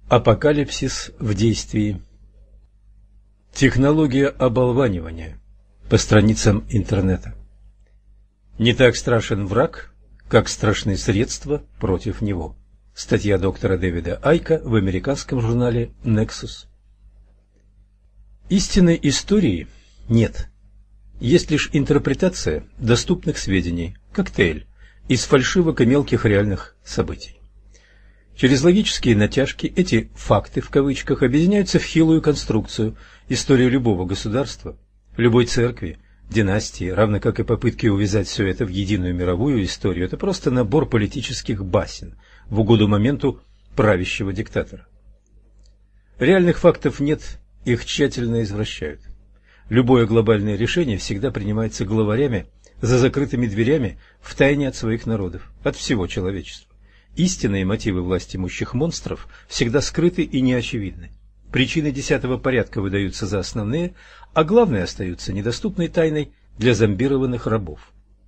Апокалипсис в действии. Технология оболванивания по страницам интернета. Не так страшен враг, как страшны средства против него. Статья доктора Дэвида Айка в американском журнале Nexus. Истинной истории нет. Есть лишь интерпретация доступных сведений, коктейль из фальшивок и мелких реальных событий. Через логические натяжки эти «факты» в кавычках объединяются в хилую конструкцию. История любого государства, любой церкви, династии, равно как и попытки увязать все это в единую мировую историю, это просто набор политических басен в угоду моменту правящего диктатора. Реальных фактов нет, их тщательно извращают. Любое глобальное решение всегда принимается главарями за закрытыми дверями втайне от своих народов, от всего человечества. Истинные мотивы власть имущих монстров всегда скрыты и неочевидны. Причины десятого порядка выдаются за основные, а главные остаются недоступной тайной для зомбированных рабов.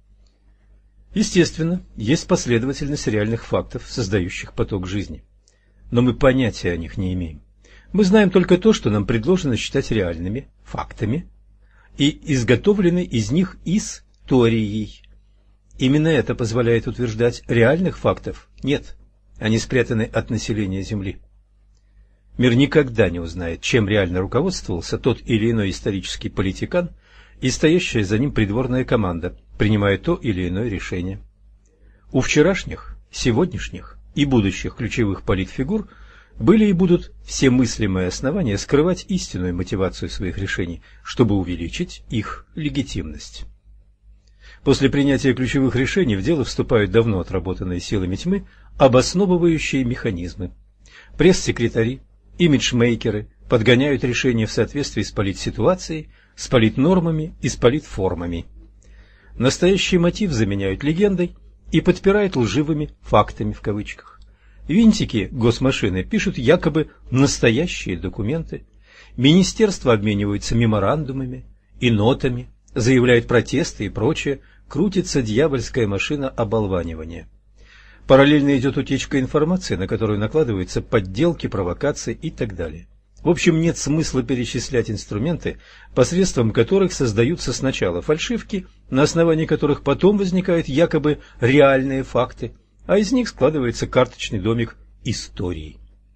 Естественно, есть последовательность реальных фактов, создающих поток жизни. Но мы понятия о них не имеем. Мы знаем только то, что нам предложено считать реальными фактами и изготовлены из них историей. Именно это позволяет утверждать, реальных фактов нет, они спрятаны от населения Земли. Мир никогда не узнает, чем реально руководствовался тот или иной исторический политикан и стоящая за ним придворная команда, принимая то или иное решение. У вчерашних, сегодняшних и будущих ключевых политфигур были и будут все мыслимые основания скрывать истинную мотивацию своих решений, чтобы увеличить их легитимность. После принятия ключевых решений в дело вступают давно отработанные силами тьмы обосновывающие механизмы. Пресс-секретари, имиджмейкеры подгоняют решения в соответствии с политситуацией, с политнормами и с политформами. Настоящий мотив заменяют легендой и подпирают лживыми «фактами» в кавычках. Винтики госмашины пишут якобы настоящие документы, министерства обмениваются меморандумами и нотами, заявляют протесты и прочее, крутится дьявольская машина оболванивания. Параллельно идет утечка информации, на которую накладываются подделки, провокации и так далее. В общем, нет смысла перечислять инструменты, посредством которых создаются сначала фальшивки, на основании которых потом возникают якобы реальные факты, а из них складывается карточный домик истории.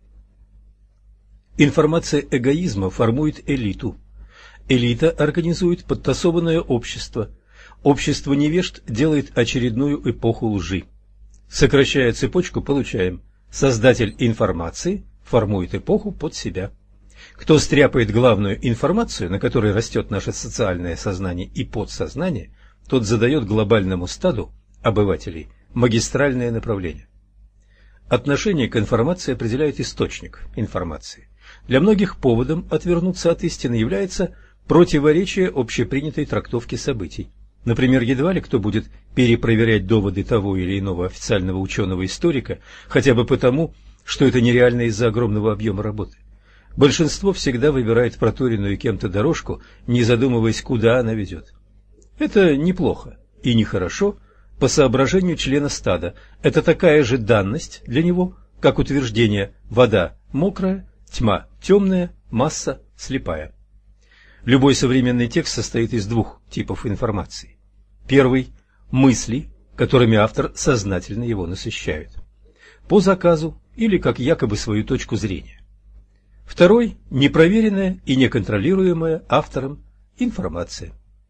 Информация эгоизма формует элиту. Элита организует подтасованное общество. Общество невежд делает очередную эпоху лжи. Сокращая цепочку, получаем: создатель информации формует эпоху под себя. Кто стряпает главную информацию, на которой растет наше социальное сознание и подсознание, тот задает глобальному стаду обывателей магистральное направление. Отношение к информации определяет источник информации. Для многих поводом отвернуться от истины является противоречие общепринятой трактовки событий. Например, едва ли кто будет перепроверять доводы того или иного официального ученого-историка, хотя бы потому, что это нереально из-за огромного объема работы. Большинство всегда выбирает проторенную кем-то дорожку, не задумываясь, куда она ведет. Это неплохо и нехорошо по соображению члена стада. Это такая же данность для него, как утверждение «вода мокрая, тьма темная, масса слепая». Любой современный текст состоит из двух типов информации. Первый – мысли, которыми автор сознательно его насыщает, по заказу или как якобы свою точку зрения. Второй – непроверенная и неконтролируемая автором информация.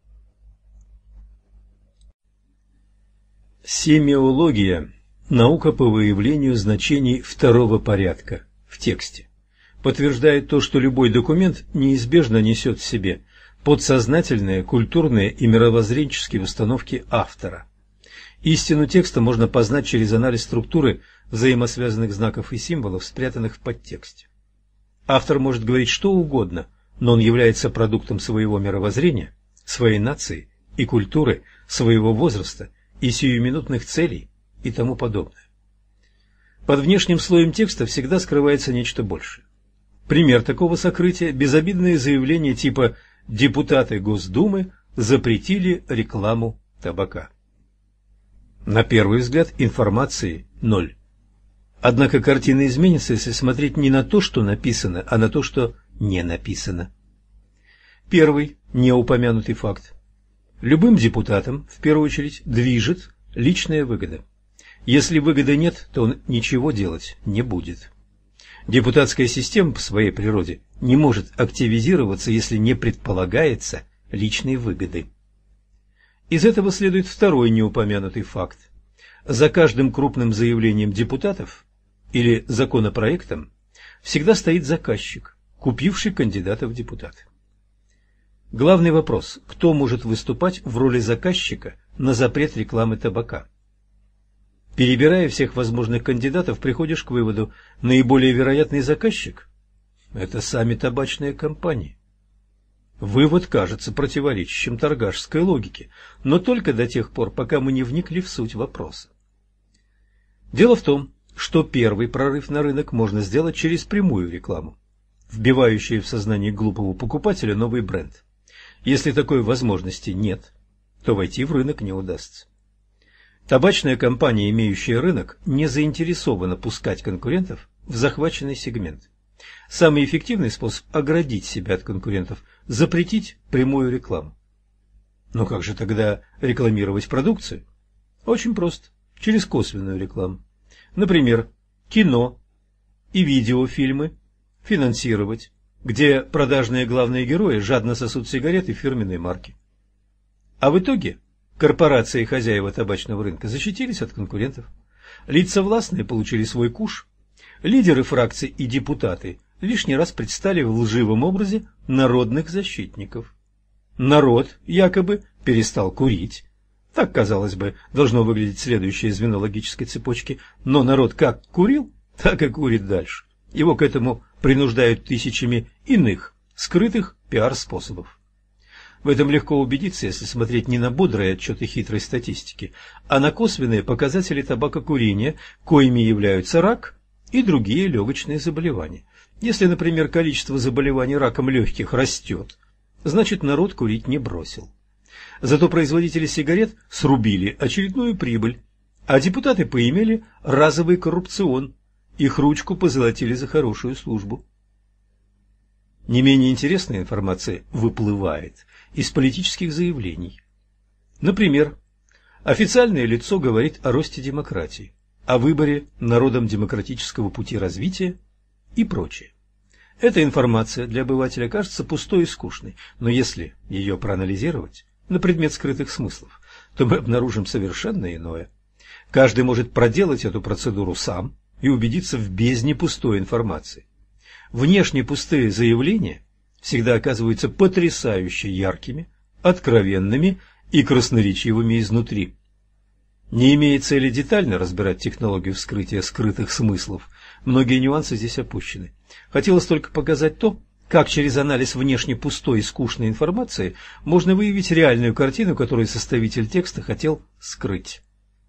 Семиология – наука по выявлению значений второго порядка в тексте. Подтверждает то, что любой документ неизбежно несет в себе подсознательные, культурные и мировоззренческие установки автора. Истину текста можно познать через анализ структуры взаимосвязанных знаков и символов, спрятанных в подтексте. Автор может говорить что угодно, но он является продуктом своего мировоззрения, своей нации и культуры, своего возраста и сиюминутных целей и тому подобное. Под внешним слоем текста всегда скрывается нечто большее. Пример такого сокрытия – безобидные заявления типа «депутаты Госдумы запретили рекламу табака». На первый взгляд информации ноль. Однако картина изменится, если смотреть не на то, что написано, а на то, что не написано. Первый неупомянутый факт. Любым депутатом, в первую очередь, движет личная выгода. Если выгоды нет, то он ничего делать не будет. Депутатская система по своей природе не может активизироваться, если не предполагается личной выгоды. Из этого следует второй неупомянутый факт. За каждым крупным заявлением депутатов или законопроектом всегда стоит заказчик, купивший кандидата в депутаты. Главный вопрос: кто может выступать в роли заказчика на запрет рекламы табака? Перебирая всех возможных кандидатов, приходишь к выводу: наиболее вероятный заказчик – это сами табачные компании. Вывод кажется противоречащим торгашской логике, но только до тех пор, пока мы не вникли в суть вопроса. Дело в том, что первый прорыв на рынок можно сделать через прямую рекламу, вбивающую в сознание глупого покупателя новый бренд. Если такой возможности нет, то войти в рынок не удастся. Табачная компания, имеющая рынок, не заинтересована пускать конкурентов в захваченный сегмент. Самый эффективный способ оградить себя от конкурентов – запретить прямую рекламу. Но как же тогда рекламировать продукцию? Очень просто, через косвенную рекламу. Например, кино и видеофильмы финансировать, где продажные главные герои жадно сосут сигареты фирменной марки. А в итоге корпорации и хозяева табачного рынка защитились от конкурентов. Лица властные получили свой куш. Лидеры фракций и депутаты лишний раз предстали в лживом образе народных защитников. Народ якобы перестал курить. Так, казалось бы, должно выглядеть следующее звено логической цепочки. Но народ как курил, так и курит дальше. Его к этому принуждают тысячами иных, скрытых пиар-способов. В этом легко убедиться, если смотреть не на бодрые отчеты хитрой статистики, а на косвенные показатели табакокурения, коими являются рак и другие легочные заболевания. Если, например, количество заболеваний раком легких растет, значит, народ курить не бросил. Зато производители сигарет срубили очередную прибыль, а депутаты поимели разовый коррупцион, их ручку позолотили за хорошую службу. Не менее интересная информация выплывает из политических заявлений. Например, официальное лицо говорит о росте демократии, о выборе народом демократического пути развития и прочее. Эта информация для обывателя кажется пустой и скучной, но если ее проанализировать на предмет скрытых смыслов, то мы обнаружим совершенно иное. Каждый может проделать эту процедуру сам и убедиться в бездне пустой информации. Внешне пустые заявления всегда оказываются потрясающе яркими, откровенными и красноречивыми изнутри. Не имея цели детально разбирать технологию вскрытия скрытых смыслов, многие нюансы здесь опущены. Хотелось только показать то, как через анализ внешне пустой и скучной информации можно выявить реальную картину, которую составитель текста хотел скрыть.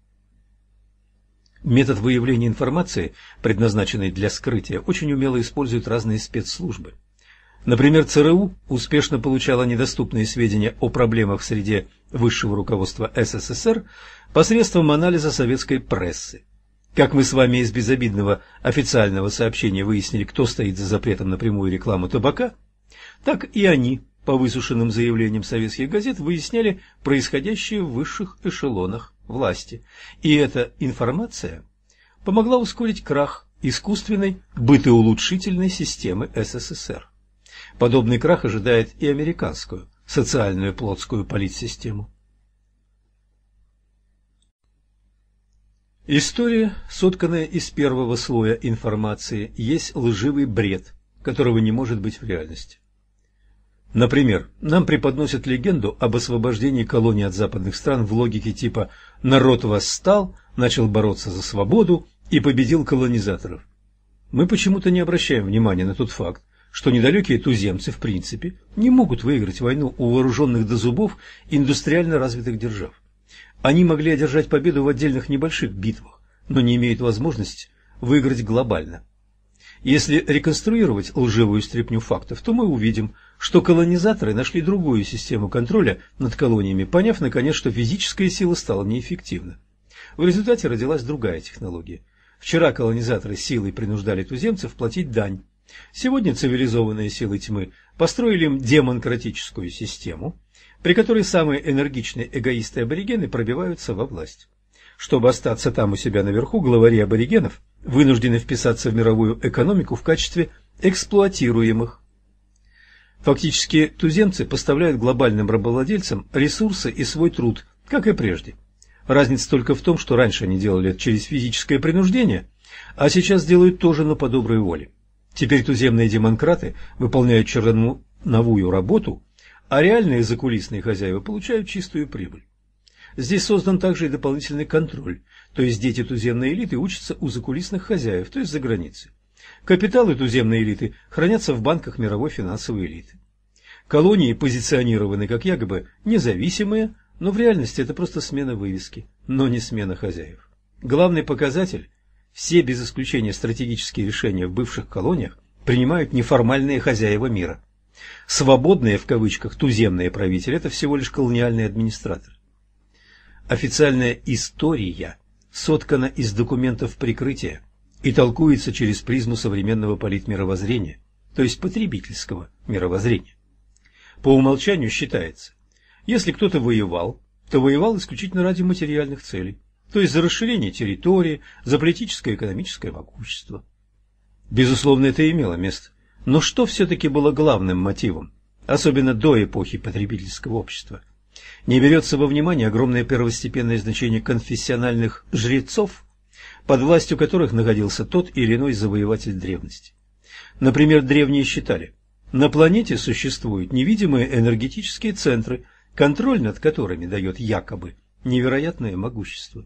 Метод выявления информации, предназначенный для скрытия, очень умело используют разные спецслужбы. Например, ЦРУ успешно получала недоступные сведения о проблемах в среде высшего руководства СССР посредством анализа советской прессы. Как мы с вами из безобидного официального сообщения выяснили, кто стоит за запретом на прямую рекламу табака, так и они по высушенным заявлениям советских газет выясняли происходящее в высших эшелонах власти. И эта информация помогла ускорить крах искусственной бытоулучшительной системы СССР. Подобный крах ожидает и американскую социальную плотскую политсистему. История, сотканная из первого слоя информации, есть лживый бред, которого не может быть в реальности. Например, нам преподносят легенду об освобождении колоний от западных стран в логике типа «народ восстал, начал бороться за свободу и победил колонизаторов». Мы почему-то не обращаем внимания на тот факт, что недалекие туземцы в принципе не могут выиграть войну у вооруженных до зубов индустриально развитых держав. Они могли одержать победу в отдельных небольших битвах, но не имеют возможности выиграть глобально. Если реконструировать лживую стряпню фактов, то мы увидим, что колонизаторы нашли другую систему контроля над колониями, поняв наконец, что физическая сила стала неэффективна. В результате родилась другая технология. Вчера колонизаторы силой принуждали туземцев платить дань. Сегодня цивилизованные силы тьмы построили им демократическую систему, при которой самые энергичные эгоисты-аборигены пробиваются во власть. Чтобы остаться там у себя наверху, главари аборигенов вынуждены вписаться в мировую экономику в качестве эксплуатируемых. Фактически туземцы поставляют глобальным рабовладельцам ресурсы и свой труд, как и прежде. Разница только в том, что раньше они делали это через физическое принуждение, а сейчас делают тоже, но по доброй воле. Теперь туземные демократы выполняют черновую работу, а реальные закулисные хозяева получают чистую прибыль. Здесь создан также и дополнительный контроль, то есть дети туземной элиты учатся у закулисных хозяев, то есть за границей. Капиталы туземной элиты хранятся в банках мировой финансовой элиты. Колонии позиционированы как якобы независимые, но в реальности это просто смена вывески, но не смена хозяев. Главный показатель – все без исключения стратегические решения в бывших колониях принимают неформальные хозяева мира. Свободные, в кавычках, туземные правители – это всего лишь колониальные администраторы. Официальная история соткана из документов прикрытия и толкуется через призму современного политмировоззрения, то есть потребительского мировоззрения. По умолчанию считается, если кто-то воевал, то воевал исключительно ради материальных целей, то есть за расширение территории, за политическое и экономическое могущество. Безусловно, это имело место, но что все-таки было главным мотивом, особенно до эпохи потребительского общества? Не берется во внимание огромное первостепенное значение конфессиональных жрецов, под властью которых находился тот или иной завоеватель древности. Например, древние считали, на планете существуют невидимые энергетические центры, контроль над которыми дает якобы невероятное могущество.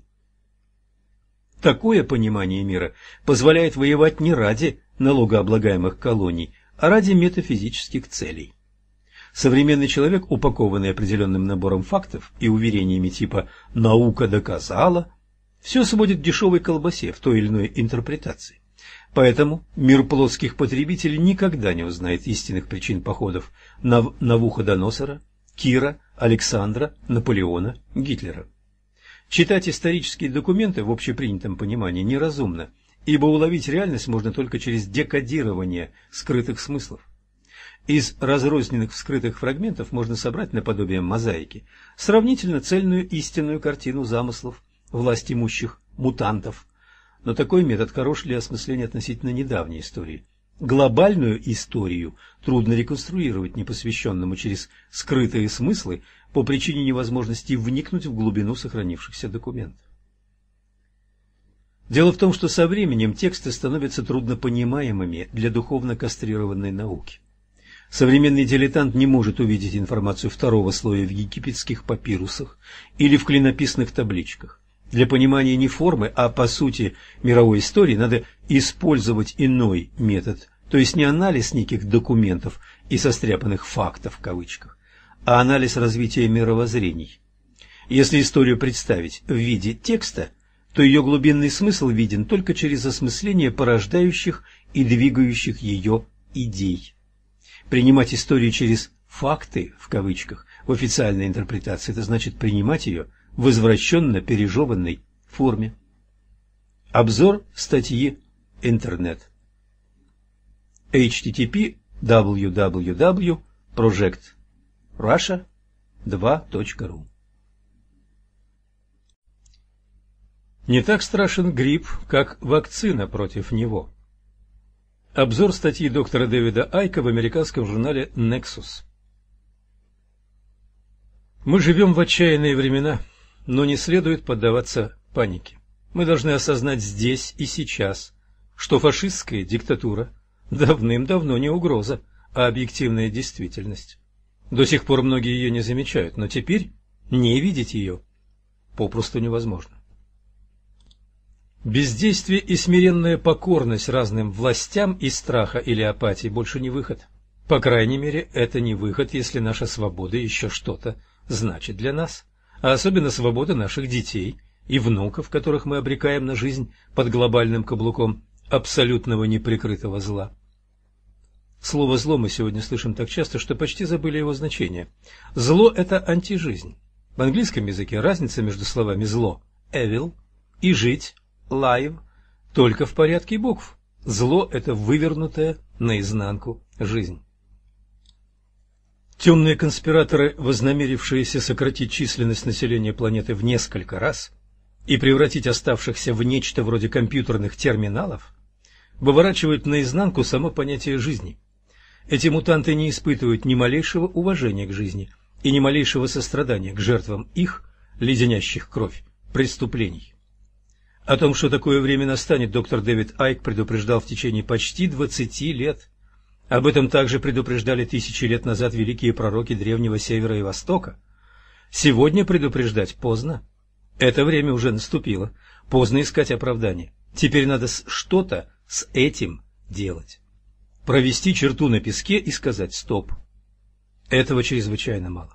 Такое понимание мира позволяет воевать не ради налогооблагаемых колоний, а ради метафизических целей. Современный человек, упакованный определенным набором фактов и уверениями типа «наука доказала», все сводит к дешевой колбасе в той или иной интерпретации. Поэтому мир плотских потребителей никогда не узнает истинных причин походов Навуходоносора, Кира, Александра, Наполеона, Гитлера. Читать исторические документы в общепринятом понимании неразумно, ибо уловить реальность можно только через декодирование скрытых смыслов. Из разрозненных вскрытых фрагментов можно собрать наподобие мозаики сравнительно цельную истинную картину замыслов власть имущих мутантов. Но такой метод хорош для осмысления относительно недавней истории. Глобальную историю трудно реконструировать непосвященному через скрытые смыслы по причине невозможности вникнуть в глубину сохранившихся документов. Дело в том, что со временем тексты становятся труднопонимаемыми для духовно кастрированной науки. Современный дилетант не может увидеть информацию второго слоя в египетских папирусах или в клинописных табличках. Для понимания не формы, а по сути мировой истории надо использовать иной метод, то есть не анализ неких документов и состряпанных «фактов» в кавычках, а анализ развития мировоззрений. Если историю представить в виде текста, то ее глубинный смысл виден только через осмысление порождающих и двигающих ее идей. Принимать историю через «факты» в кавычках в официальной интерпретации – это значит принимать ее в извращенно пережеванной форме. Обзор статьи «Интернет». http://projectrussia2.ru. Не так страшен грипп, как вакцина против него. Обзор статьи доктора Дэвида Айка в американском журнале Nexus. Мы живем в отчаянные времена, но не следует поддаваться панике. Мы должны осознать здесь и сейчас, что фашистская диктатура давным-давно не угроза, а объективная действительность. До сих пор многие ее не замечают, но теперь не видеть ее попросту невозможно. Бездействие и смиренная покорность разным властям из страха или апатии больше не выход. По крайней мере, это не выход, если наша свобода еще что-то значит для нас, а особенно свобода наших детей и внуков, которых мы обрекаем на жизнь под глобальным каблуком абсолютного неприкрытого зла. Слово «зло» мы сегодня слышим так часто, что почти забыли его значение. Зло – это антижизнь. В английском языке разница между словами «зло» – evil и «жить» – live только в порядке букв. Зло – это вывернутая наизнанку жизнь. Темные конспираторы, вознамерившиеся сократить численность населения планеты в несколько раз и превратить оставшихся в нечто вроде компьютерных терминалов, выворачивают наизнанку само понятие жизни. Эти мутанты не испытывают ни малейшего уважения к жизни и ни малейшего сострадания к жертвам их, леденящих кровь, преступлений. О том, что такое время настанет, доктор Дэвид Айк предупреждал в течение почти 20 лет. Об этом также предупреждали тысячи лет назад великие пророки Древнего Севера и Востока. Сегодня предупреждать поздно. Это время уже наступило. Поздно искать оправдание. Теперь надо что-то с этим делать. Провести черту на песке и сказать «стоп». Этого чрезвычайно мало.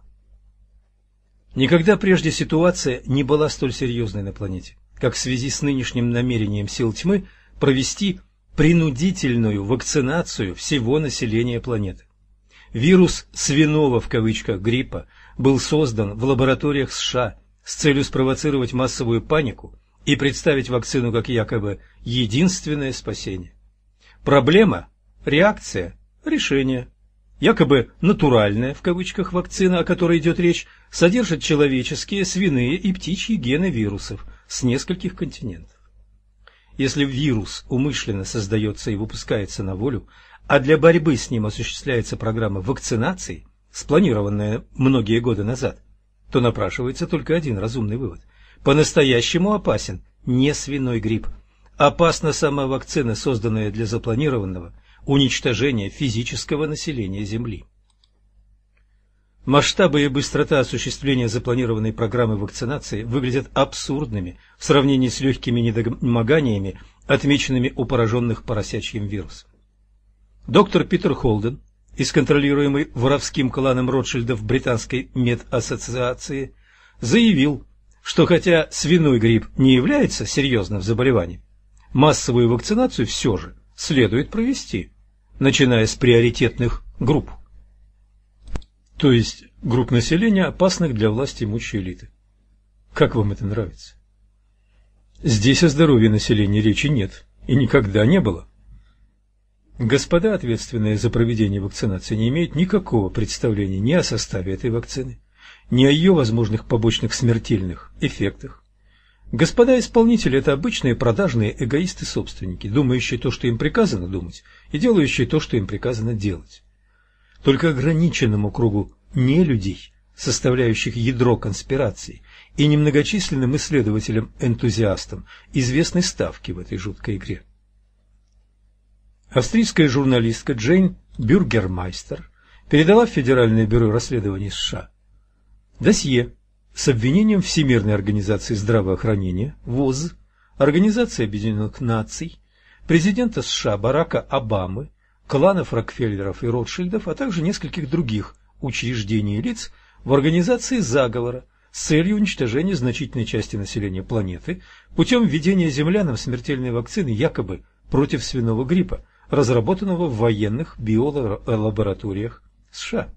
Никогда прежде ситуация не была столь серьезной на планете, как в связи с нынешним намерением сил тьмы провести принудительную вакцинацию всего населения планеты. Вирус «свиного» в кавычках гриппа был создан в лабораториях США с целью спровоцировать массовую панику и представить вакцину как якобы единственное спасение. Проблема, реакция, решение. Якобы «натуральная» в кавычках вакцина, о которой идет речь, содержит человеческие, свиные и птичьи гены вирусов с нескольких континентов. Если вирус умышленно создается и выпускается на волю, а для борьбы с ним осуществляется программа вакцинации, спланированная многие годы назад, то напрашивается только один разумный вывод. По-настоящему опасен не свиной грипп. Опасна сама вакцина, созданная для запланированного уничтожения физического населения Земли. Масштабы и быстрота осуществления запланированной программы вакцинации выглядят абсурдными в сравнении с легкими недомоганиями, отмеченными у пораженных поросячьим вирусом. Доктор Питер Холден из контролируемой воровским кланом Ротшильдов британской медассоциации заявил, что хотя свиной грипп не является серьезным заболеванием, массовую вакцинацию все же следует провести, начиная с приоритетных групп. То есть групп населения, опасных для власти имущей элиты. Как вам это нравится? Здесь о здоровье населения речи нет и никогда не было. Господа, ответственные за проведение вакцинации, не имеют никакого представления ни о составе этой вакцины, ни о ее возможных побочных смертельных эффектах. Господа исполнители – это обычные продажные эгоисты-собственники, думающие то, что им приказано думать, и делающие то, что им приказано делать. Только ограниченному кругу нелюдей, составляющих ядро конспирации, и немногочисленным исследователям-энтузиастам известны ставки в этой жуткой игре. Австрийская журналистка Джейн Бюргермайстер передала в Федеральное бюро расследований США досье с обвинением Всемирной организации здравоохранения, ВОЗ, Организации Объединенных Наций, президента США Барака Обамы, кланов Рокфеллеров и Ротшильдов, а также нескольких других учреждений и лиц в организации заговора с целью уничтожения значительной части населения планеты путем введения землянам смертельной вакцины якобы против свиного гриппа, разработанного в военных биолабораториях США.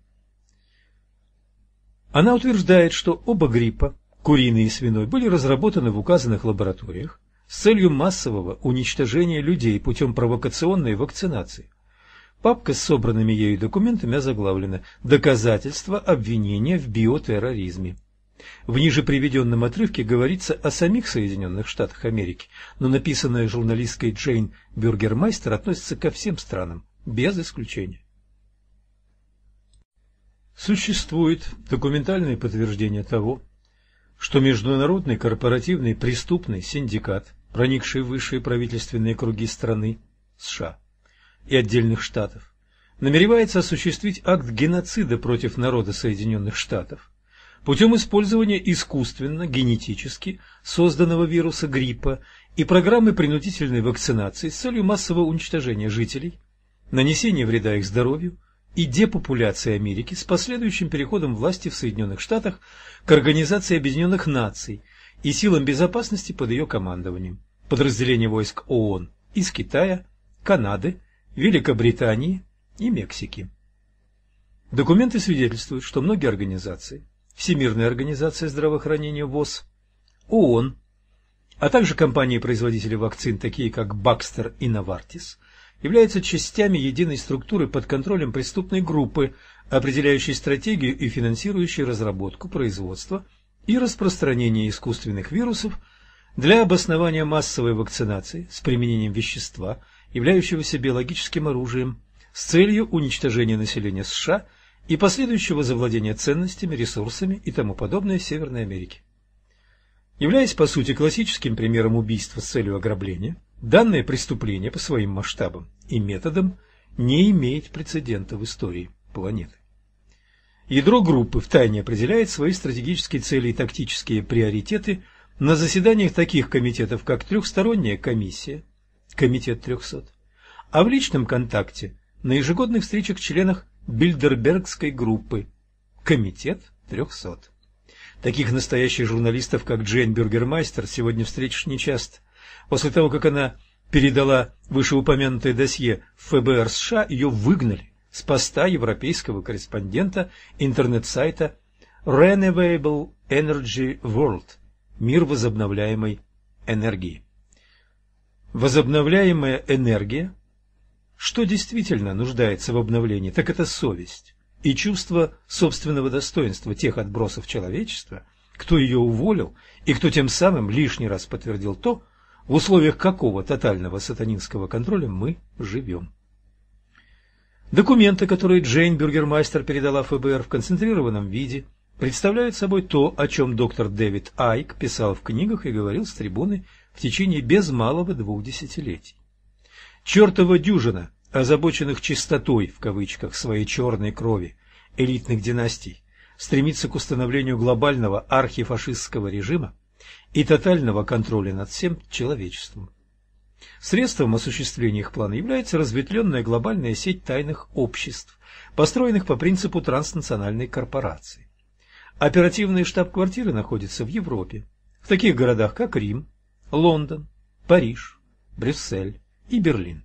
Она утверждает, что оба гриппа, куриный и свиной, были разработаны в указанных лабораториях с целью массового уничтожения людей путем провокационной вакцинации. Папка с собранными ею документами озаглавлена «Доказательства обвинения в биотерроризме». В ниже приведенном отрывке говорится о самих Соединенных Штатах Америки, но написанное журналисткой Джейн Бюргермайстер относится ко всем странам, без исключения. Существует документальное подтверждение того, что международный корпоративный преступный синдикат, проникший в высшие правительственные круги страны, США и отдельных штатов, намеревается осуществить акт геноцида против народа Соединенных Штатов путем использования искусственно, генетически созданного вируса гриппа и программы принудительной вакцинации с целью массового уничтожения жителей, нанесения вреда их здоровью и депопуляции Америки с последующим переходом власти в Соединенных Штатах к Организации Объединенных Наций и силам безопасности под ее командованием, подразделения войск ООН из Китая, Канады, Великобритании и Мексики. Документы свидетельствуют, что многие организации, Всемирная организация здравоохранения ВОЗ, ООН, а также компании-производители вакцин, такие как Baxter и Novartis, являются частями единой структуры под контролем преступной группы, определяющей стратегию и финансирующей разработку, производство и распространение искусственных вирусов для обоснования массовой вакцинации с применением вещества, являющегося биологическим оружием, с целью уничтожения населения США и последующего завладения ценностями, ресурсами и тому подобное в Северной Америке. Являясь по сути классическим примером убийства с целью ограбления, данное преступление по своим масштабам и методам не имеет прецедента в истории планеты. Ядро группы втайне определяет свои стратегические цели и тактические приоритеты на заседаниях таких комитетов, как Трехсторонняя комиссия, Комитет 300, а в личном контакте на ежегодных встречах членах Бильдербергской группы, Комитет 300. Таких настоящих журналистов, как Джейн Бюргермайстер, сегодня встретишь нечасто. После того, как она передала вышеупомянутое досье в ФБР США, ее выгнали с поста европейского корреспондента интернет-сайта Renewable Energy World – мир возобновляемой энергии. Возобновляемая энергия, что действительно нуждается в обновлении, так это совесть и чувство собственного достоинства тех отбросов человечества, кто ее уволил и кто тем самым лишний раз подтвердил то, в условиях какого тотального сатанинского контроля мы живем. Документы, которые Джейн Бюргермайстер передала ФБР в концентрированном виде, представляют собой то, о чем доктор Дэвид Айк писал в книгах и говорил с трибуны в течение без малого 2 десятилетий. Чертова дюжина озабоченных чистотой, в кавычках, своей черной крови элитных династий стремится к установлению глобального архифашистского режима и тотального контроля над всем человечеством. Средством осуществления их плана является разветвленная глобальная сеть тайных обществ, построенных по принципу транснациональной корпорации. Оперативные штаб-квартиры находятся в Европе, в таких городах, как Рим, Лондон, Париж, Брюссель и Берлин.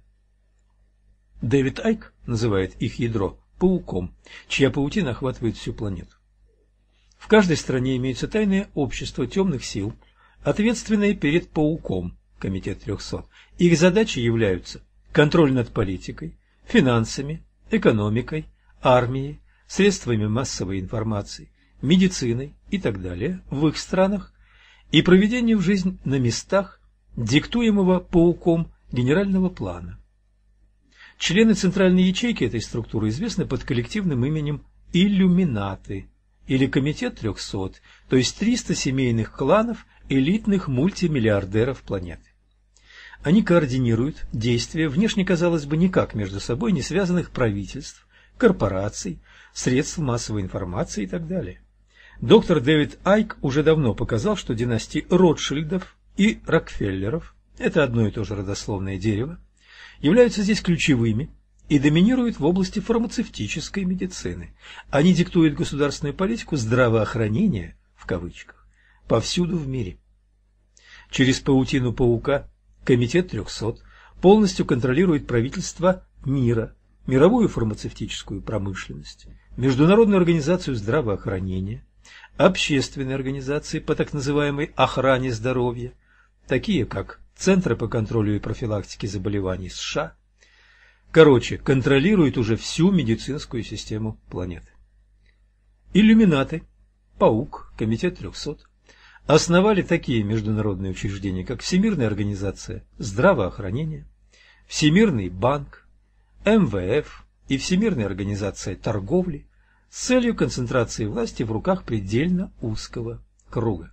Дэвид Айк называет их ядро пауком, чья паутина охватывает всю планету. В каждой стране имеются тайные общества темных сил, ответственные перед пауком, Комитет 300. Их задачи являются контроль над политикой, финансами, экономикой, армией, средствами массовой информации, медициной и так далее в их странах и проведение в жизнь на местах диктуемого пауком генерального плана. Члены центральной ячейки этой структуры известны под коллективным именем иллюминаты или Комитет 300, то есть 300 семейных кланов элитных мультимиллиардеров планеты. Они координируют действия внешне, казалось бы, никак между собой не связанных правительств, корпораций, средств массовой информации и так далее. Доктор Дэвид Айк уже давно показал, что династии Ротшильдов и Рокфеллеров – это одно и то же родословное дерево, являются здесь ключевыми и доминируют в области фармацевтической медицины. Они диктуют государственную политику здравоохранения, в кавычках, повсюду в мире. Через паутину паука Комитет 300 полностью контролирует правительство мира, мировую фармацевтическую промышленность, Международную организацию здравоохранения, общественные организации по так называемой охране здоровья, такие как Центры по контролю и профилактике заболеваний США, короче, контролирует уже всю медицинскую систему планеты. Иллюминаты, паук, Комитет 300 основали такие международные учреждения, как Всемирная организация здравоохранения, Всемирный банк, МВФ и Всемирная организация торговли с целью концентрации власти в руках предельно узкого круга.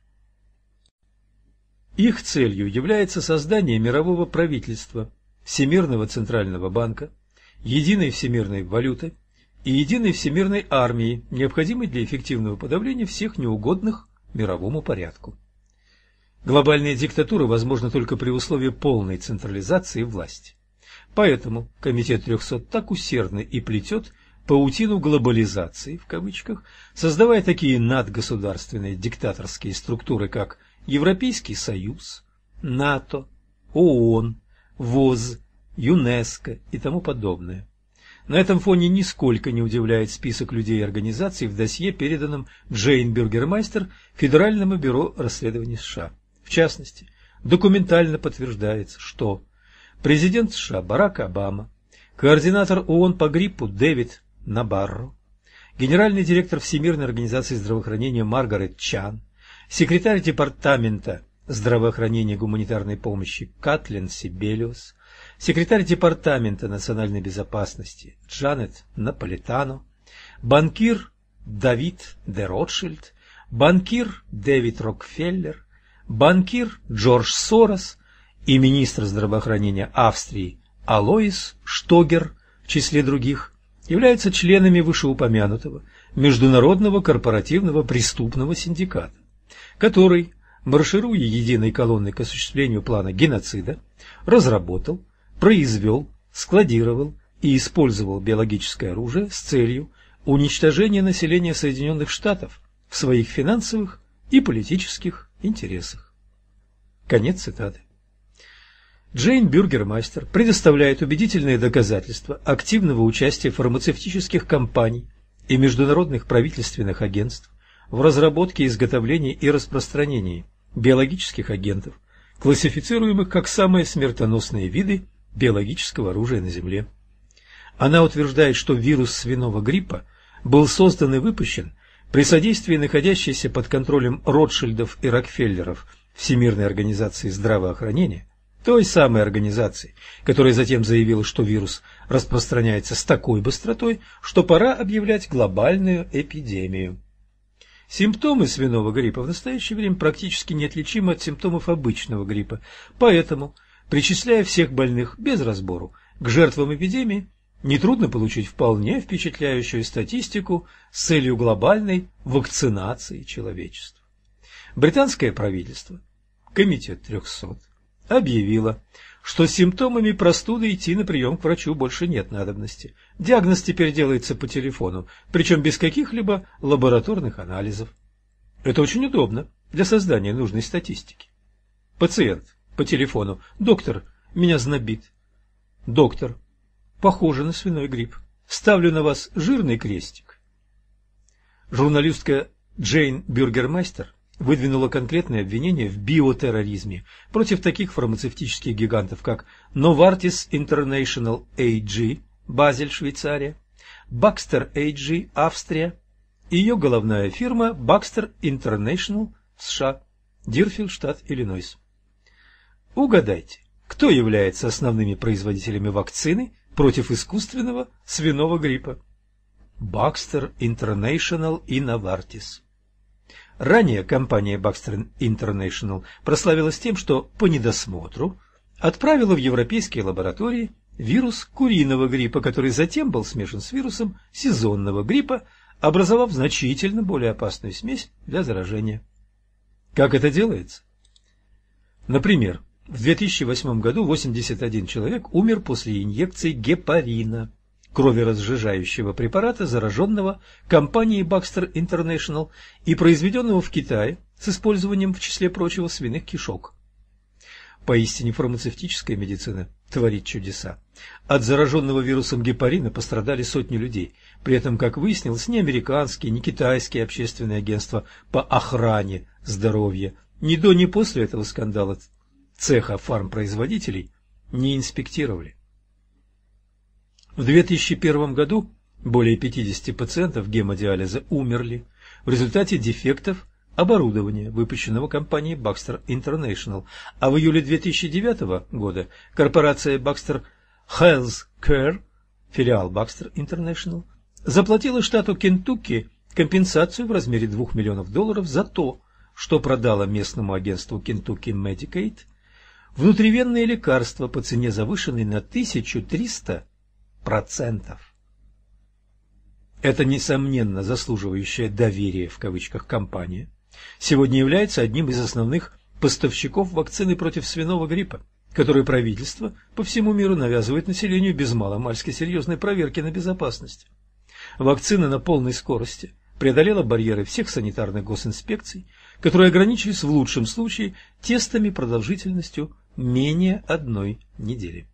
Их целью является создание мирового правительства, Всемирного центрального банка, единой всемирной валюты и единой всемирной армии, необходимой для эффективного подавления всех неугодных мировому порядку. Глобальная диктатура возможна только при условии полной централизации власти. Поэтому Комитет 300 так усердно и плетет паутину глобализации, в кавычках, создавая такие надгосударственные диктаторские структуры, как Европейский Союз, НАТО, ООН, ВОЗ, ЮНЕСКО и тому подобное. На этом фоне нисколько не удивляет список людей и организаций в досье, переданном Джейн Бюргермайстер Федеральному бюро расследований США. В частности, документально подтверждается, что президент США Барак Обама, координатор ООН по гриппу Дэвид Набарро, генеральный директор Всемирной организации здравоохранения Маргарет Чан, секретарь Департамента здравоохранения и гуманитарной помощи Катлин Сибелиус, секретарь Департамента национальной безопасности Джанет Наполитано, банкир Давид де Ротшильд, банкир Дэвид Рокфеллер, банкир Джордж Сорос и министр здравоохранения Австрии Алоис Штогер, в числе других, являются членами вышеупомянутого Международного корпоративного преступного синдиката, который, маршируя единой колонной к осуществлению плана геноцида, разработал, произвел, складировал и использовал биологическое оружие с целью уничтожения населения Соединенных Штатов в своих финансовых и политических интересах. Конец цитаты. Джейн Бюргермайстер предоставляет убедительные доказательства активного участия фармацевтических компаний и международных правительственных агентств в разработке, изготовлении и распространении биологических агентов, классифицируемых как самые смертоносные виды биологического оружия на Земле. Она утверждает, что вирус свиного гриппа был создан и выпущен при содействии находящейся под контролем Ротшильдов и Рокфеллеров Всемирной организации здравоохранения, той самой организации, которая затем заявила, что вирус распространяется с такой быстротой, что пора объявлять глобальную эпидемию. Симптомы свиного гриппа в настоящее время практически неотличимы от симптомов обычного гриппа, поэтому, причисляя всех больных без разбору к жертвам эпидемии, нетрудно получить вполне впечатляющую статистику с целью глобальной вакцинации человечества. Британское правительство, Комитет 300, объявило, что с симптомами простуды идти на прием к врачу больше нет надобности. Диагноз теперь делается по телефону, причем без каких-либо лабораторных анализов. Это очень удобно для создания нужной статистики. Пациент по телефону: доктор, меня знобит. Доктор: похоже на свиной грипп. Ставлю на вас жирный крестик. Журналистка Джейн Бюргермайстер выдвинула конкретное обвинение в биотерроризме против таких фармацевтических гигантов, как Novartis International AG, Базель, Швейцария, Baxter AG, Австрия, и ее головная фирма Baxter International в США, Дирфилд, штат Иллинойс. Угадайте, кто является основными производителями вакцины против искусственного свиного гриппа? Baxter International и Novartis. Ранее компания Baxter International прославилась тем, что по недосмотру отправила в европейские лаборатории вирус куриного гриппа, который затем был смешан с вирусом сезонного гриппа, образовав значительно более опасную смесь для заражения. Как это делается? Например, в 2008 году 81 человек умер после инъекции гепарина, кроверазжижающего препарата, зараженного компанией Baxter International и произведенного в Китае с использованием, в числе прочего, свиных кишок. Поистине фармацевтическая медицина творит чудеса. От зараженного вирусом гепарина пострадали сотни людей. При этом, как выяснилось, ни американские, ни китайские общественные агентства по охране здоровья ни до, ни после этого скандала цеха фармпроизводителей не инспектировали. В 2001 году более 50 пациентов гемодиализа умерли в результате дефектов оборудования, выпущенного компанией Baxter International, а в июле 2009 года корпорация Baxter Healthcare, филиал Baxter International, заплатила штату Кентукки компенсацию в размере $2 миллионов за то, что продала местному агентству Kentucky Medicaid внутривенные лекарства по цене, завышенной на 1300%. Это, несомненно, заслуживающая доверия в кавычках компания сегодня является одним из основных поставщиков вакцины против свиного гриппа, которую правительство по всему миру навязывает населению без маломальски серьезной проверки на безопасность. Вакцина на полной скорости преодолела барьеры всех санитарных госинспекций, которые ограничились в лучшем случае тестами продолжительностью менее 1 недели.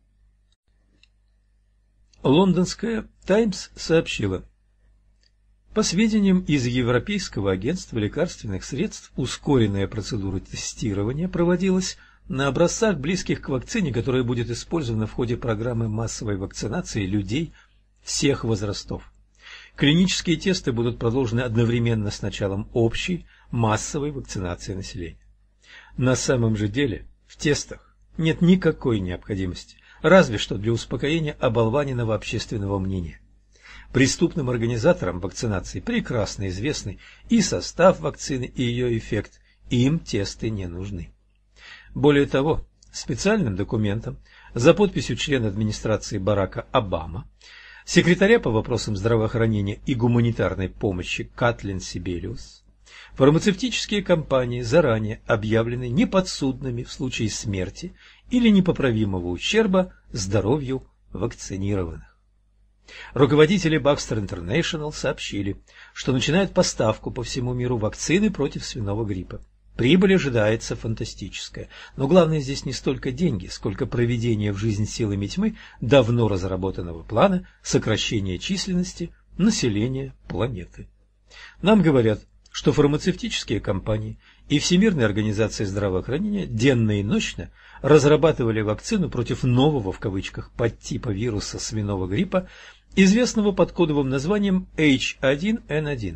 Лондонская «Таймс» сообщила: По сведениям из Европейского агентства лекарственных средств, ускоренная процедура тестирования проводилась на образцах, близких к вакцине, которая будет использована в ходе программы массовой вакцинации людей всех возрастов. Клинические тесты будут продолжены одновременно с началом общей массовой вакцинации населения. На самом же деле в тестах нет никакой необходимости, разве что для успокоения оболваненного общественного мнения. Преступным организаторам вакцинации прекрасно известны и состав вакцины, и ее эффект, им тесты не нужны. Более того, специальным документом за подписью члена администрации Барака Обама, секретаря по вопросам здравоохранения и гуманитарной помощи Катлин Сибелиус, фармацевтические компании заранее объявлены неподсудными в случае смерти или непоправимого ущерба здоровью вакцинированных. Руководители Baxter International сообщили, что начинают поставку по всему миру вакцины против свиного гриппа. Прибыль ожидается фантастическая, но главное здесь не столько деньги, сколько проведение в жизнь силами тьмы давно разработанного плана сокращения численности населения планеты. Нам говорят, что фармацевтические компании и Всемирная организация здравоохранения денно и ночно разрабатывали вакцину против нового в кавычках подтипа вируса свиного гриппа, известного под кодовым названием H1N1.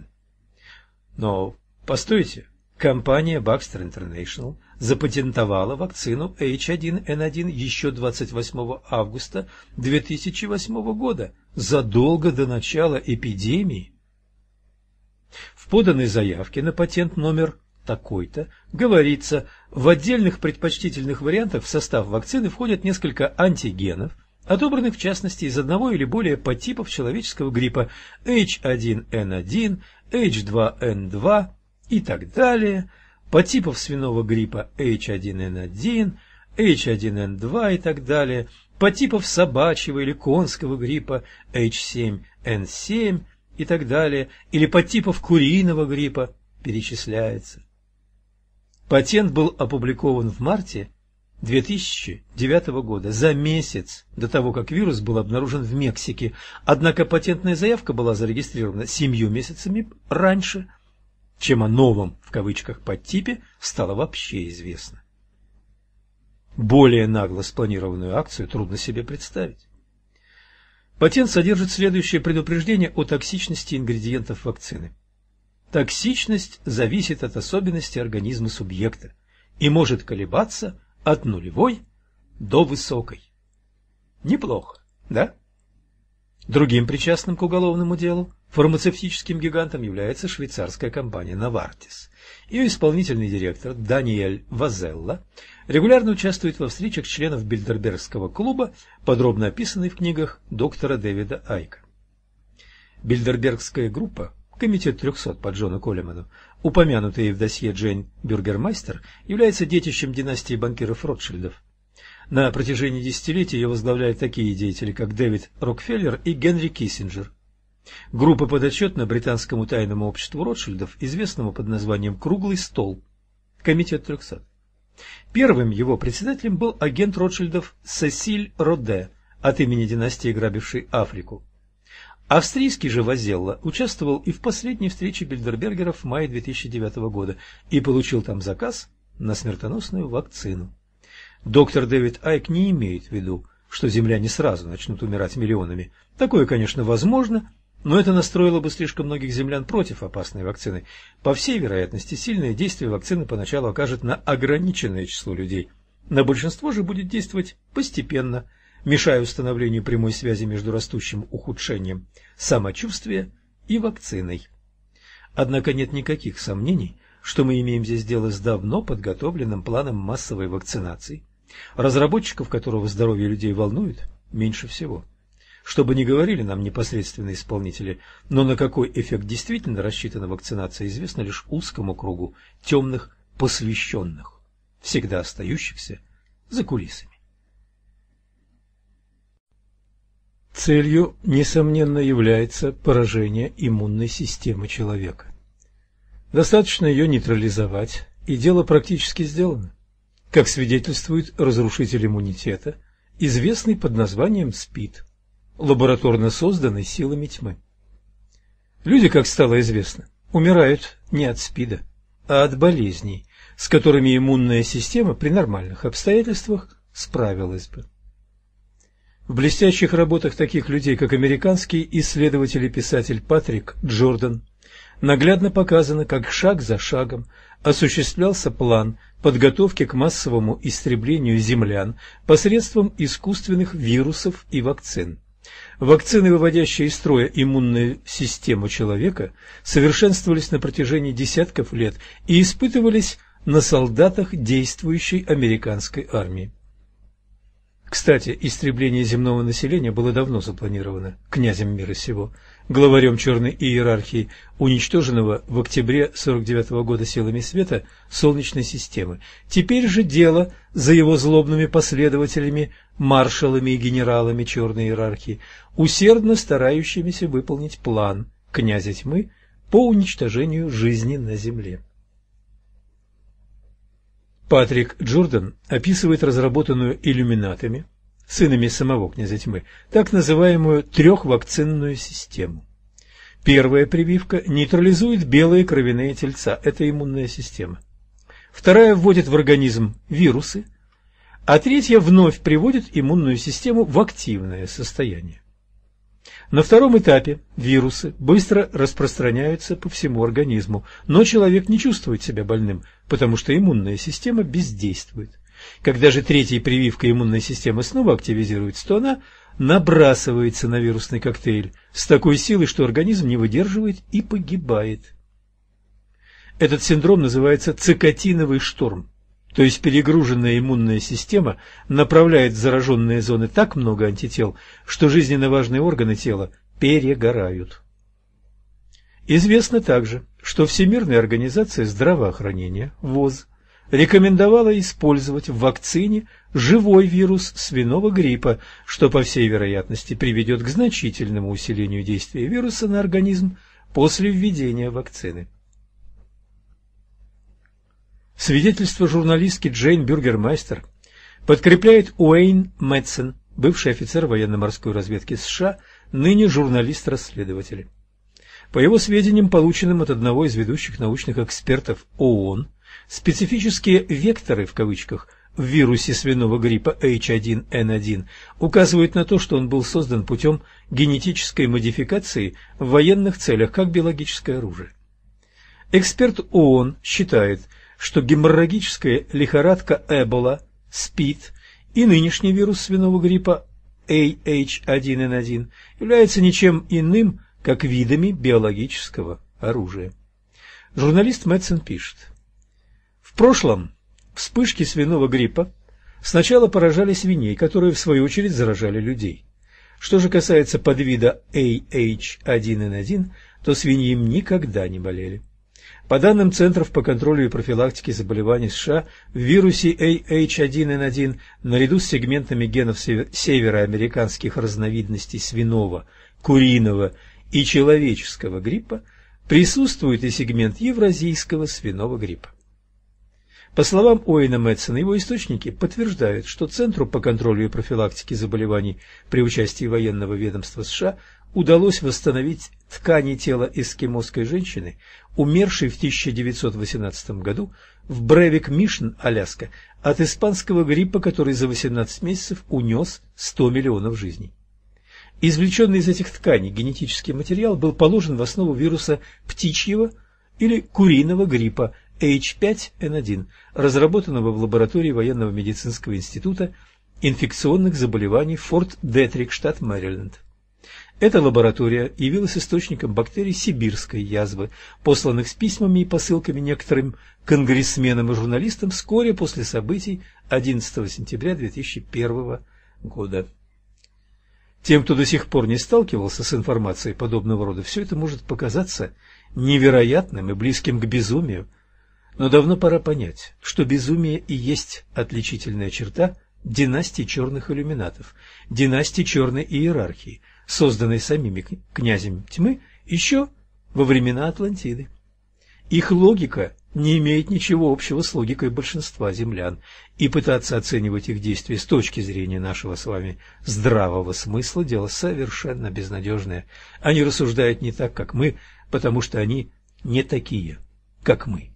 Но постойте, компания Baxter International запатентовала вакцину H1N1 еще 28 августа 2008 года, задолго до начала эпидемии. В поданной заявке на патент номер такой-то говорится, в отдельных предпочтительных вариантах в состав вакцины входят несколько антигенов, отобранных в частности из одного или более подтипов человеческого гриппа H1N1, H2N2 и так далее, подтипов свиного гриппа H1N1, H1N2 и так далее, подтипов собачьего или конского гриппа H7N7 и так далее, или подтипов куриного гриппа, перечисляется. Патент был опубликован в марте 2009 года, за месяц до того, как вирус был обнаружен в Мексике, однако патентная заявка была зарегистрирована 7 месяцами раньше, чем о новом, в кавычках, подтипе стало вообще известно. Более нагло спланированную акцию трудно себе представить. Патент содержит следующее предупреждение о токсичности ингредиентов вакцины. Токсичность зависит от особенностей организма субъекта и может колебаться от нулевой до высокой. Неплохо, да? Другим причастным к уголовному делу, фармацевтическим гигантом, является швейцарская компания Novartis. Ее исполнительный директор Даниэль Вазелла регулярно участвует во встречах членов Бильдербергского клуба, подробно описанной в книгах доктора Дэвида Айка. Бильдербергская группа, комитет 300 по Джону Коллиману, упомянутый в досье Джейн Бюргермайстер, является детищем династии банкиров Ротшильдов. На протяжении десятилетий ее возглавляют такие деятели, как Дэвид Рокфеллер и Генри Киссинджер. Группа подотчетна британскому тайному обществу Ротшильдов, известному под названием «Круглый стол», комитет 300. Первым его председателем был агент Ротшильдов Сесиль Роде от имени династии, грабившей Африку. Австрийский же Вазелла участвовал и в последней встрече Бильдербергеров в мае 2009 года и получил там заказ на смертоносную вакцину. Доктор Дэвид Айк не имеет в виду, что земляне сразу начнут умирать миллионами. Такое, конечно, возможно, но это настроило бы слишком многих землян против опасной вакцины. По всей вероятности, сильное действие вакцины поначалу окажет на ограниченное число людей. На большинство же будет действовать постепенно, мешая установлению прямой связи между растущим ухудшением самочувствия и вакциной. Однако нет никаких сомнений, что мы имеем здесь дело с давно подготовленным планом массовой вакцинации, разработчиков которого здоровье людей волнует меньше всего. Что бы ни говорили нам непосредственные исполнители, но на какой эффект действительно рассчитана вакцинация, известно лишь узкому кругу темных посвященных, всегда остающихся за кулисами. Целью, несомненно, является поражение иммунной системы человека. Достаточно ее нейтрализовать, и дело практически сделано. Как свидетельствует разрушитель иммунитета, известный под названием СПИД, лабораторно созданный силами тьмы. Люди, как стало известно, умирают не от СПИДа, а от болезней, с которыми иммунная система при нормальных обстоятельствах справилась бы. В блестящих работах таких людей, как американский исследователь и писатель Патрик Джордан, наглядно показано, как шаг за шагом осуществлялся план подготовки к массовому истреблению землян посредством искусственных вирусов и вакцин. Вакцины, выводящие из строя иммунную систему человека, совершенствовались на протяжении десятков лет и испытывались на солдатах действующей американской армии. Кстати, истребление земного населения было давно запланировано князем мира сего, главарем черной иерархии, уничтоженного в октябре 49 года силами света Солнечной системы. Теперь же дело за его злобными последователями, маршалами и генералами черной иерархии, усердно старающимися выполнить план князя тьмы по уничтожению жизни на земле. Патрик Джордан описывает разработанную иллюминатами, сынами самого князя тьмы, так называемую трехвакцинную систему. Первая прививка нейтрализует белые кровяные тельца, это иммунная система. Вторая вводит в организм вирусы, а третья вновь приводит иммунную систему в активное состояние. На втором этапе вирусы быстро распространяются по всему организму, но человек не чувствует себя больным, потому что иммунная система бездействует. Когда же третья прививка иммунной системы снова активизируется, то она набрасывается на вирусный коктейль с такой силой, что организм не выдерживает и погибает. Этот синдром называется цикотиновый шторм, то есть перегруженная иммунная система направляет в зараженные зоны так много антител, что жизненно важные органы тела перегорают. Известно также, что Всемирная организация здравоохранения ВОЗ рекомендовала использовать в вакцине живой вирус свиного гриппа, что, по всей вероятности, приведет к значительному усилению действия вируса на организм после введения вакцины. Свидетельство журналистки Джейн Бюргермайстер подкрепляет Уэйн Мэтсон, бывший офицер военно-морской разведки США, ныне журналист-расследователь. По его сведениям, полученным от одного из ведущих научных экспертов ООН, специфические «векторы» в кавычках в вирусе свиного гриппа H1N1 указывают на то, что он был создан путем генетической модификации в военных целях как биологическое оружие. Эксперт ООН считает, что геморрагическая лихорадка Эбола, СПИД и нынешний вирус свиного гриппа H1N1 являются ничем иным, как видами биологического оружия. Журналист Мэтсон пишет: в прошлом вспышки свиного гриппа сначала поражали свиней, которые в свою очередь заражали людей. Что же касается подвида H1N1, то свиньи им никогда не болели. По данным Центров по контролю и профилактике заболеваний США, в вирусе H1N1 наряду с сегментами генов североамериканских разновидностей свиного, куриного и человеческого гриппа присутствует и сегмент евразийского свиного гриппа. По словам Уэйна Мэтсона, его источники подтверждают, что Центру по контролю и профилактике заболеваний при участии военного ведомства США удалось восстановить ткани тела эскимосской женщины, умершей в 1918 году в Бревик-Мишн, Аляска, от испанского гриппа, который за 18 месяцев унес 100 миллионов жизней. Извлеченный из этих тканей генетический материал был положен в основу вируса птичьего или куриного гриппа H5N1, разработанного в лаборатории военного медицинского института инфекционных заболеваний Форт Детрик, штат Мэриленд. Эта лаборатория явилась источником бактерий сибирской язвы, посланных с письмами и посылками некоторым конгрессменам и журналистам вскоре после событий 11 сентября 2001 года. Тем, кто до сих пор не сталкивался с информацией подобного рода, все это может показаться невероятным и близким к безумию, но давно пора понять, что безумие и есть отличительная черта династии черных иллюминатов, династии черной иерархии, созданной самими князем тьмы еще во времена Атлантиды. Их логика не имеет ничего общего с логикой большинства землян, и пытаться оценивать их действия с точки зрения нашего с вами здравого смысла – дело совершенно безнадежное. Они рассуждают не так, как мы, потому что они не такие, как мы.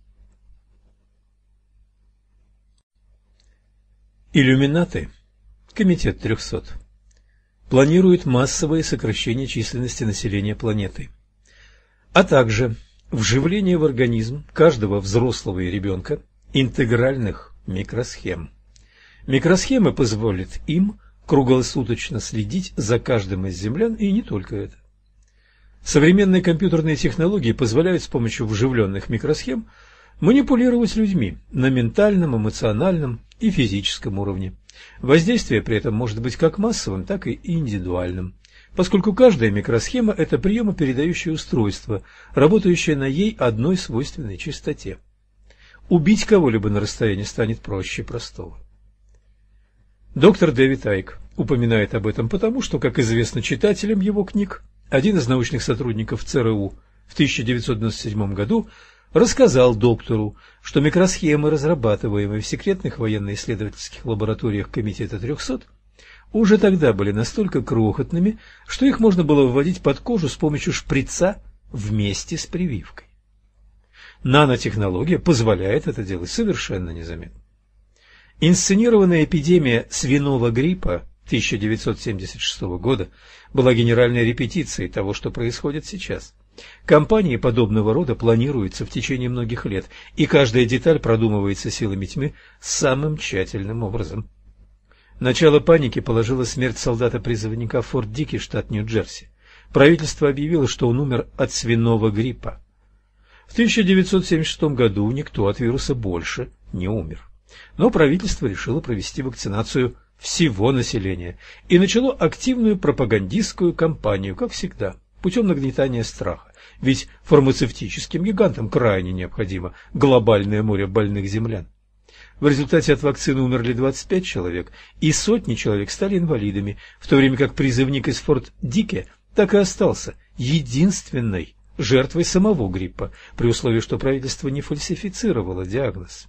Иллюминаты, Комитет 300, планирует массовое сокращение численности населения планеты, а также вживление в организм каждого взрослого и ребенка интегральных микросхем. Микросхемы позволят им круглосуточно следить за каждым из землян, и не только это. Современные компьютерные технологии позволяют с помощью вживленных микросхем манипулировать людьми на ментальном, эмоциональном и физическом уровне. Воздействие при этом может быть как массовым, так и индивидуальным, поскольку каждая микросхема – это приемопередающее устройство, работающее на ей одной свойственной частоте. Убить кого-либо на расстоянии станет проще простого. Доктор Дэвид Айк упоминает об этом потому, что, как известно читателям его книг, один из научных сотрудников ЦРУ в 1997 году рассказал доктору, что микросхемы, разрабатываемые в секретных военно-исследовательских лабораториях Комитета 300, уже тогда были настолько крохотными, что их можно было вводить под кожу с помощью шприца вместе с прививкой. Нанотехнология позволяет это делать совершенно незаметно. Инсценированная эпидемия свиного гриппа 1976 года была генеральной репетицией того, что происходит сейчас. Кампании подобного рода планируются в течение многих лет, и каждая деталь продумывается силами тьмы самым тщательным образом. Начало паники положила смерть солдата-призывника в Форт Дики, штат Нью-Джерси. Правительство объявило, что он умер от свиного гриппа. В 1976 году никто от вируса больше не умер. Но правительство решило провести вакцинацию всего населения и начало активную пропагандистскую кампанию, как всегда, путем нагнетания страха. Ведь фармацевтическим гигантам крайне необходимо глобальное море больных землян. В результате от вакцины умерли 25 человек, и сотни человек стали инвалидами, в то время как призывник из Форт Дике так и остался единственной жертвой самого гриппа, при условии, что правительство не фальсифицировало диагноз.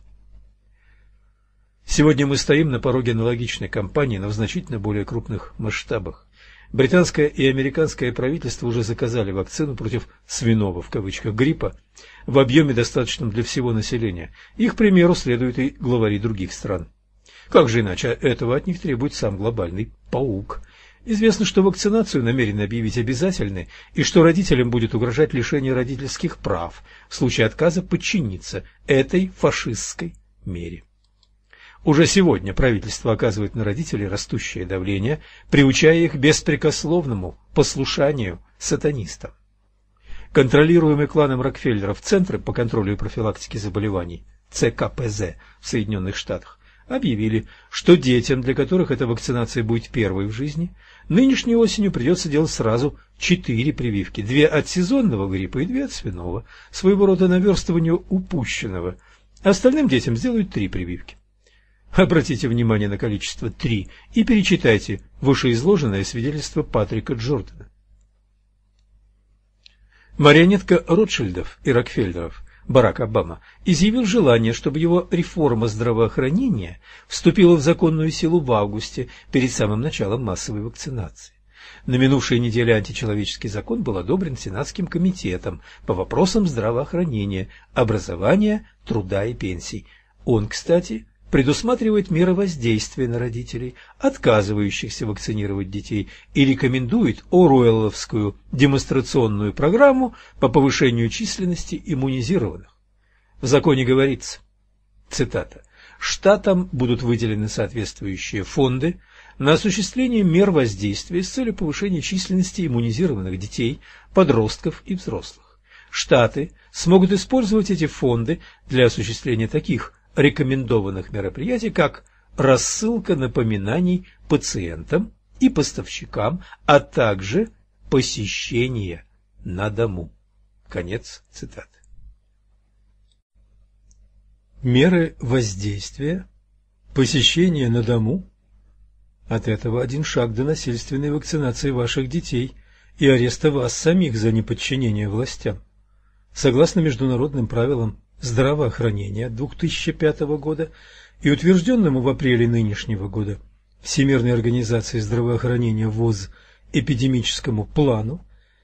Сегодня мы стоим на пороге аналогичной кампании, но в значительно более крупных масштабах. Британское и американское правительство уже заказали вакцину против «свиного» в кавычках гриппа в объеме, достаточном для всего населения. Их примеру следуют и главари других стран. Как же иначе этого от них требует сам глобальный паук? Известно, что вакцинацию намерены объявить обязательной и что родителям будет угрожать лишение родительских прав в случае отказа подчиниться этой фашистской мере. Уже сегодня правительство оказывает на родителей растущее давление, приучая их к беспрекословному послушанию сатанистам. Контролируемый кланом Рокфеллеров Центры по контролю и профилактике заболеваний ЦКПЗ в Соединенных Штатах объявили, что детям, для которых эта вакцинация будет первой в жизни, нынешней осенью придется делать сразу 4 прививки, 2 от сезонного гриппа и 2 от свиного, своего рода наверстывание упущенного. Остальным детям сделают 3 прививки. Обратите внимание на количество 3 и перечитайте вышеизложенное свидетельство Патрика Джордана. Марионетка Ротшильдов и Рокфеллеров Барак Обама изъявил желание, чтобы его реформа здравоохранения вступила в законную силу в августе, перед самым началом массовой вакцинации. На минувшей неделе античеловеческий закон был одобрен Сенатским комитетом по вопросам здравоохранения, образования, труда и пенсий. Он, кстати, предусматривает меры воздействия на родителей, отказывающихся вакцинировать детей, и рекомендует оруэлловскую демонстрационную программу по повышению численности иммунизированных. В законе говорится, цитата, «Штатам будут выделены соответствующие фонды на осуществление мер воздействия с целью повышения численности иммунизированных детей, подростков и взрослых. Штаты смогут использовать эти фонды для осуществления таких рекомендованных мероприятий, как рассылка напоминаний пациентам и поставщикам, а также посещение на дому». Конец цитаты. Меры воздействия, посещение на дому. От этого один шаг до насильственной вакцинации ваших детей и ареста вас самих за неподчинение властям. Согласно международным правилам здравоохранения 2005 года и утвержденному в апреле нынешнего года Всемирной организацией здравоохранения ВОЗ эпидемическому плану,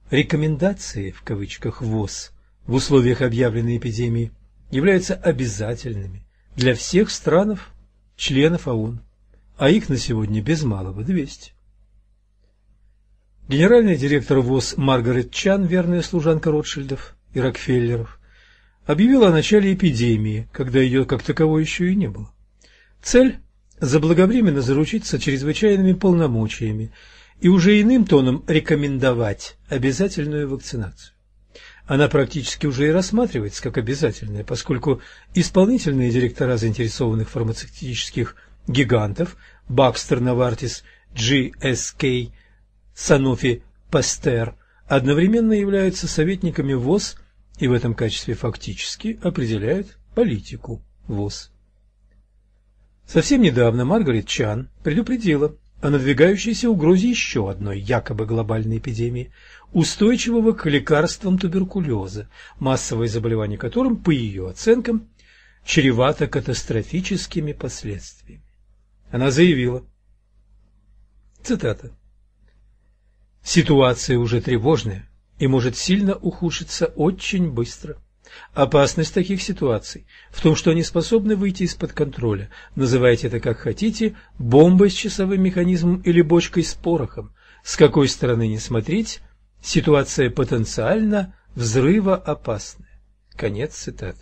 рекомендации, в кавычках, ВОЗ в условиях объявленной эпидемии являются обязательными для всех странов-членов ООН, а их на сегодня без малого 200. Генеральный директор ВОЗ Маргарет Чан, верная служанка Ротшильдов и Рокфеллеров, объявила о начале эпидемии, когда ее как таковой еще и не было. Цель – заблаговременно заручиться чрезвычайными полномочиями и уже иным тоном рекомендовать обязательную вакцинацию. Она практически уже и рассматривается как обязательная, поскольку исполнительные директора заинтересованных фармацевтических гигантов Baxter, Novartis, GSK, Sanofi, Pasteur одновременно являются советниками ВОЗ и в этом качестве фактически определяют политику ВОЗ. Совсем недавно Маргарет Чан предупредила о надвигающейся угрозе еще одной якобы глобальной эпидемии, устойчивого к лекарствам туберкулеза, массовое заболевание которым, по ее оценкам, чревато катастрофическими последствиями. Она заявила, цитата: «Ситуация уже тревожная и может сильно ухудшиться очень быстро. Опасность таких ситуаций в том, что они способны выйти из-под контроля. Называйте это как хотите, бомбой с часовым механизмом или бочкой с порохом. С какой стороны ни смотреть, ситуация потенциально взрывоопасная». Конец цитаты.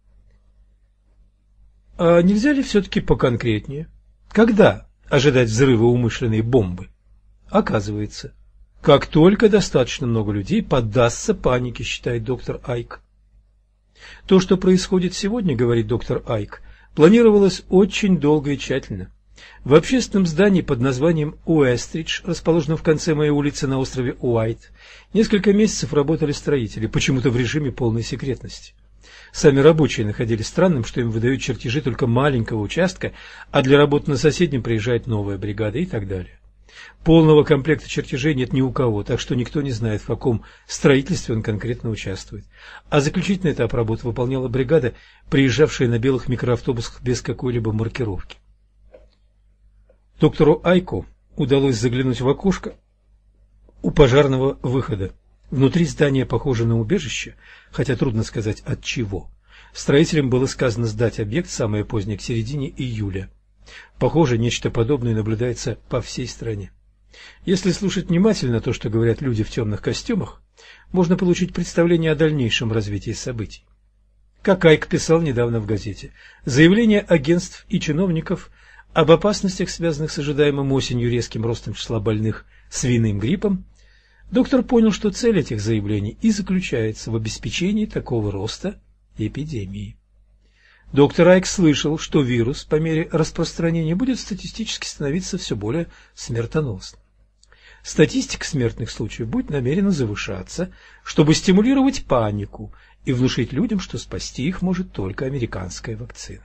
А нельзя ли все-таки поконкретнее? Когда ожидать взрыва умышленной бомбы? Оказывается, как только достаточно много людей поддастся панике, считает доктор Айк. То, что происходит сегодня, говорит доктор Айк, планировалось очень долго и тщательно. В общественном здании под названием Уэстридж, расположенном в конце моей улицы на острове Уайт, несколько месяцев работали строители, почему-то в режиме полной секретности. Сами рабочие находили странным, что им выдают чертежи только маленького участка, а для работы на соседнем приезжает новая бригада и так далее. Полного комплекта чертежей нет ни у кого, так что никто не знает, в каком строительстве он конкретно участвует. А заключительный этап работы выполняла бригада, приезжавшая на белых микроавтобусах без какой-либо маркировки. Доктору Айку удалось заглянуть в окошко у пожарного выхода. Внутри здания похоже на убежище, хотя трудно сказать от чего. Строителям было сказано сдать объект самое позднее к середине июля. Похоже, нечто подобное наблюдается по всей стране. Если слушать внимательно то, что говорят люди в темных костюмах, можно получить представление о дальнейшем развитии событий. Как Айк писал недавно в газете, заявления агентств и чиновников об опасностях, связанных с ожидаемым осенью резким ростом числа больных свиным гриппом, доктор понял, что цель этих заявлений и заключается в обеспечении такого роста эпидемии. Доктор Айк слышал, что вирус по мере распространения будет статистически становиться все более смертоносным. Статистика смертных случаев будет намеренно завышаться, чтобы стимулировать панику и внушить людям, что спасти их может только американская вакцина.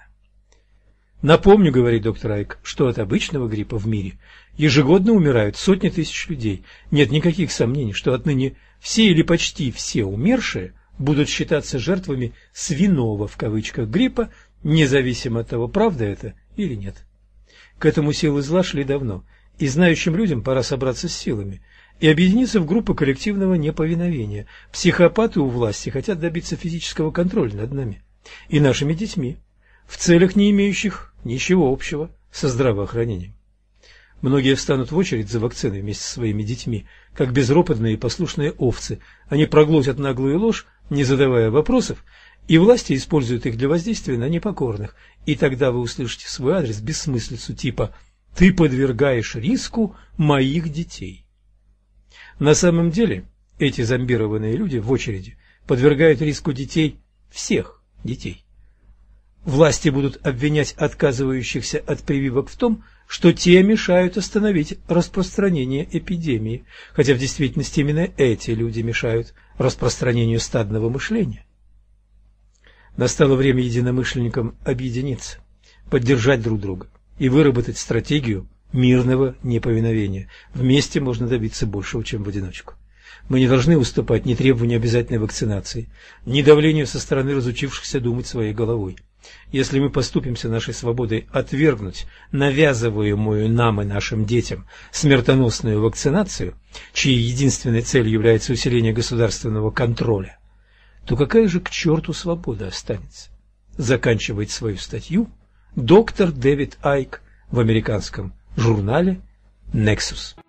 Напомню, говорит доктор Айк, что от обычного гриппа в мире ежегодно умирают сотни тысяч людей. Нет никаких сомнений, что отныне все или почти все умершие будут считаться жертвами «свиного» в кавычках гриппа, независимо от того, правда это или нет. К этому силы зла шли давно, и знающим людям пора собраться с силами и объединиться в группы коллективного неповиновения. Психопаты у власти хотят добиться физического контроля над нами и нашими детьми, в целях, не имеющих ничего общего со здравоохранением. Многие встанут в очередь за вакциной вместе со своими детьми, как безропотные и послушные овцы. Они проглотят наглую ложь, не задавая вопросов, и власти используют их для воздействия на непокорных. И тогда вы услышите в свой адрес бессмыслицу типа «ты подвергаешь риску моих детей». На самом деле эти зомбированные люди в очереди подвергают риску детей, всех детей. Власти будут обвинять отказывающихся от прививок в том, что те мешают остановить распространение эпидемии, хотя в действительности именно эти люди мешают распространению стадного мышления. Настало время единомышленникам объединиться, поддержать друг друга и выработать стратегию мирного неповиновения. Вместе можно добиться большего, чем в одиночку. Мы не должны уступать ни требованию обязательной вакцинации, ни давлению со стороны разучившихся думать своей головой. Если мы поступимся нашей свободой отвергнуть навязываемую нам и нашим детям смертоносную вакцинацию, чьей единственной целью является усиление государственного контроля, то какая же к черту свобода останется? Заканчивает свою статью доктор Дэвид Айк в американском журнале Nexus.